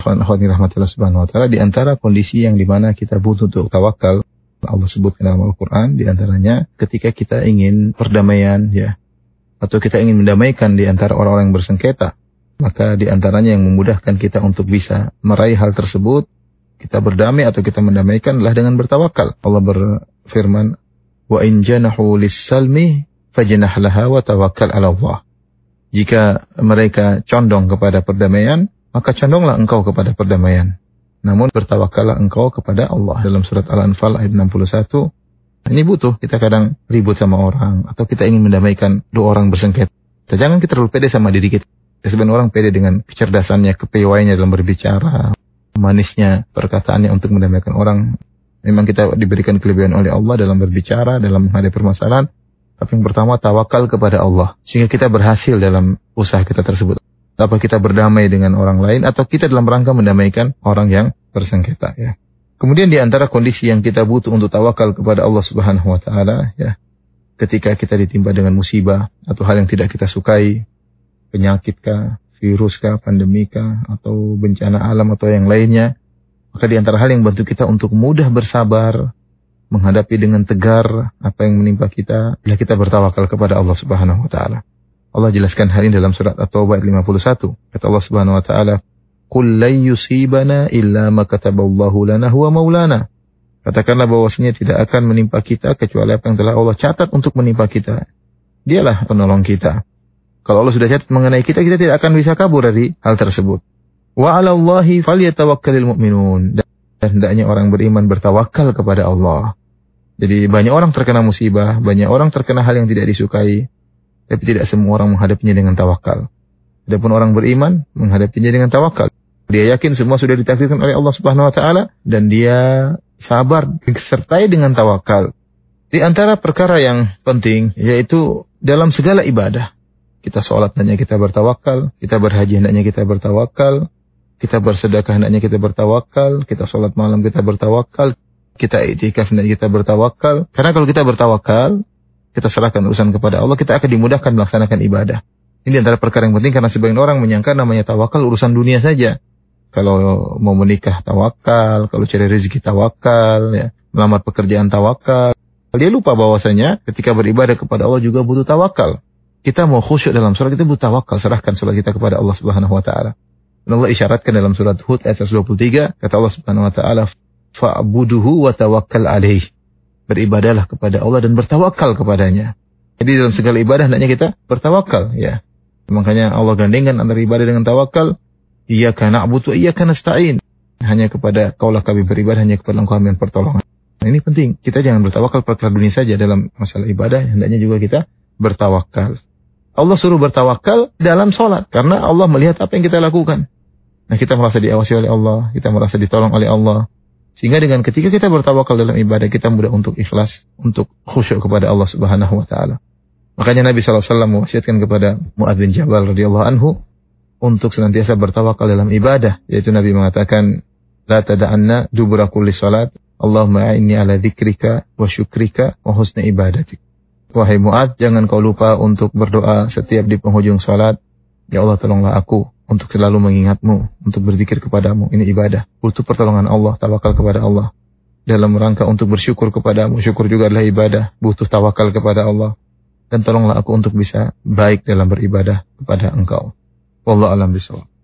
Akhwani rahmatillah subhanahu wa ta'ala, di antara kondisi yang dimana kita butuh untuk tawakal, Allah sebutkan dalam Al-Quran, di antaranya ketika kita ingin perdamaian, ya, atau kita ingin mendamaikan di antara orang-orang yang bersengketa, maka di antaranya yang memudahkan kita untuk bisa meraih hal tersebut, kita berdamai atau kita mendamaikan adalah dengan bertawakal. Allah berfirman, wa in janahu lis-salmi fajnah laha wa tawakkal 'ala Allah. Jika mereka condong kepada perdamaian, maka condonglah engkau kepada perdamaian. Namun bertawakallah engkau kepada Allah. Dalam surat Al-Anfal ayat 61. Ini butuh, kita kadang ribut sama orang, atau kita ingin mendamaikan dua orang bersengketa. Jangan kita terlalu pede sama diri kita. Sebenarnya orang pede dengan kecerdasannya, kepiawaiannya dalam berbicara, manisnya perkataannya untuk mendamaikan orang. Memang kita diberikan kelebihan oleh Allah dalam berbicara, dalam menghadapi permasalahan. Tapi yang pertama, tawakal kepada Allah. Sehingga kita berhasil dalam usaha kita tersebut. Apa kita berdamai dengan orang lain, atau kita dalam rangka mendamaikan orang yang bersengketa, ya. Kemudian di antara kondisi yang kita butuh untuk tawakal kepada Allah Subhanahu wa taala, ya, ketika kita ditimpa dengan musibah atau hal yang tidak kita sukai, penyakit kah, virus kah, pandemi kah, atau bencana alam atau yang lainnya, maka di antara hal yang bantu kita untuk mudah bersabar, menghadapi dengan tegar apa yang menimpa kita, adalah kita bertawakal kepada Allah Subhanahu wa taala. Allah jelaskan hal ini dalam surat At-Taubah ayat 51. Kata Allah Subhanahu wa taala, "Qul la yusibana illa ma kataballahu lana huwa maulana." Katakanlah bahwasanya tidak akan menimpa kita kecuali apa yang telah Allah catat untuk menimpa kita. Dialah penolong kita. Kalau Allah sudah catat mengenai kita, kita tidak akan bisa kabur dari hal tersebut. Wa 'alallahi falyatawakkalul mu'minun. Dan hendaknya orang beriman bertawakal kepada Allah. Jadi banyak orang terkena musibah, banyak orang terkena hal yang tidak disukai. Tapi tidak semua orang menghadapinya dengan tawakal. Adapun orang beriman menghadapinya dengan tawakal. Dia yakin semua sudah ditakdirkan oleh Allah Subhanahu wa taala dan dia sabar disertai dengan tawakal. Di antara perkara yang penting yaitu dalam segala ibadah. Kita sholat hendaknya kita bertawakal, kita berhaji hendaknya kita bertawakal, kita bersedekah hendaknya kita bertawakal, kita sholat malam kita bertawakal, kita iktikaf hendaknya kita bertawakal. Karena kalau kita bertawakal, kita serahkan urusan kepada Allah, kita akan dimudahkan melaksanakan ibadah. Ini antara perkara yang penting karena sebagian orang menyangka namanya tawakal urusan dunia saja. Kalau mau menikah tawakal, kalau cari rezeki tawakal, ya, melamar pekerjaan tawakal. Dia lupa bahwasanya ketika beribadah kepada Allah juga butuh tawakal. Kita mau khusyuk dalam sholat, kita butuh tawakal, serahkan sholat kita kepada Allah Subhanahu wa taala. Dan Allah isyaratkan dalam surat Hud ayat 123, kata Allah Subhanahu wa taala, "Fa'buduhu wa tawakkal 'alaihi." Beribadahlah kepada Allah dan bertawakal kepadanya. Jadi dalam segala ibadah hendaknya kita bertawakal, ya. Makanya Allah gandengkan antara ibadah dengan tawakal. Iyyaka na'budu wa iyyaka nasta'in. Hanya kepada Kaulah kami beribadah, hanya kepada Engkau kami pertolongan. Nah, ini penting. Kita jangan bertawakal perkara dunia saja dalam masalah ibadah, hendaknya juga kita bertawakal. Allah suruh bertawakal dalam sholat karena Allah melihat apa yang kita lakukan. Nah, kita merasa diawasi oleh Allah, kita merasa ditolong oleh Allah. Sehingga dengan ketika kita bertawakal dalam ibadah, kita mudah untuk ikhlas, untuk khusyuk kepada Allah Subhanahu wa taala. Makanya Nabi sallallahu alaihi wasallam mewasiatkan kepada Mu'adz bin Jabal radhiyallahu anhu untuk senantiasa bertawakal dalam ibadah, yaitu Nabi mengatakan, "La tada'anna dubura kulli salat, Allahumma a'inni ala dzikrika wa syukrika wa husni ibadatik." Wahai Mu'adz, jangan kau lupa untuk berdoa setiap di penghujung salat, "Ya Allah, tolonglah aku untuk selalu mengingatmu, untuk berzikir kepadamu." Ini ibadah. Butuh pertolongan Allah, tawakal kepada Allah. Dalam rangka untuk bersyukur kepadamu, syukur juga adalah ibadah. Butuh tawakal kepada Allah. Dan tolonglah aku untuk bisa baik dalam beribadah kepada Engkau. Wallahu a'lam bishawab.